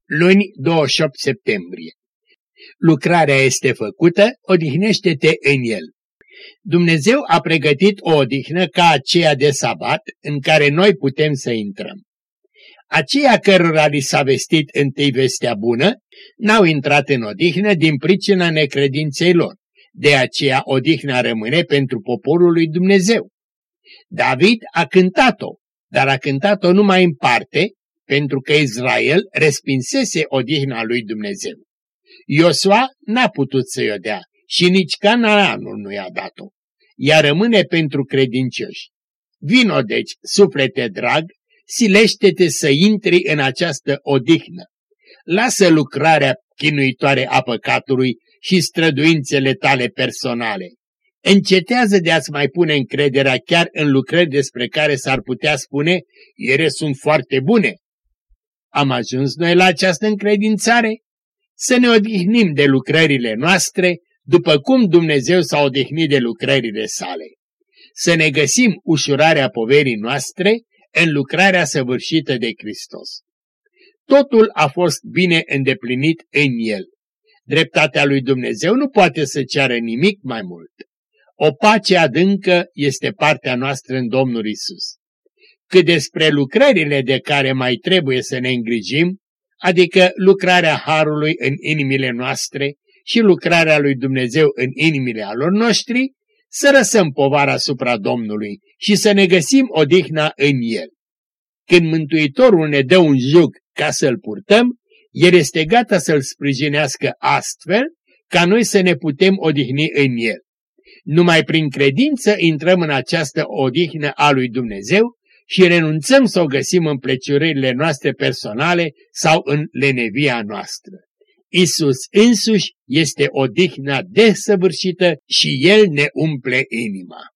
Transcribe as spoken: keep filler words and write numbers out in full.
Luni, douăzeci și opt septembrie. Lucrarea este făcută, odihnește-te în el. Dumnezeu a pregătit o odihnă ca aceea de sabat în care noi putem să intrăm. Aceia cărora li s-a vestit întâi vestea bună n-au intrat în odihnă din pricina necredinței lor. De aceea odihna rămâne pentru poporul lui Dumnezeu. David a cântat-o, dar a cântat-o numai în parte, pentru că Israel respinsese odihna lui Dumnezeu. Iosua n-a putut să-i o dea și nici Canaanul nu i-a dat-o. Ea rămâne pentru credincioși. Vino deci, suflete drag, silește-te să intri în această odihnă. Lasă lucrarea chinuitoare a păcatului și străduințele tale personale. Încetează de a-ți mai pune încrederea chiar în lucrări despre care s-ar putea spune, ele sunt foarte bune. Am ajuns noi la această încredințare? Să ne odihnim de lucrările noastre, după cum Dumnezeu s-a odihnit de lucrările sale. Să ne găsim ușurarea poverii noastre în lucrarea săvârșită de Hristos. Totul a fost bine îndeplinit în el. Dreptatea lui Dumnezeu nu poate să ceară nimic mai mult. O pace adâncă este partea noastră în Domnul Isus. Cât despre lucrările de care mai trebuie să ne îngrijim, adică lucrarea Harului în inimile noastre și lucrarea lui Dumnezeu în inimile alor noștri, să lăsăm povara asupra Domnului și să ne găsim odihna în El. Când Mântuitorul ne dă un jug ca să-l purtăm, El este gata să-l sprijinească astfel ca noi să ne putem odihni în El. Numai prin credință intrăm în această odihnă a lui Dumnezeu și renunțăm să o găsim în pleciurile noastre personale sau în lenevia noastră. Isus însuși este odihna desăvârșită și El ne umple inima.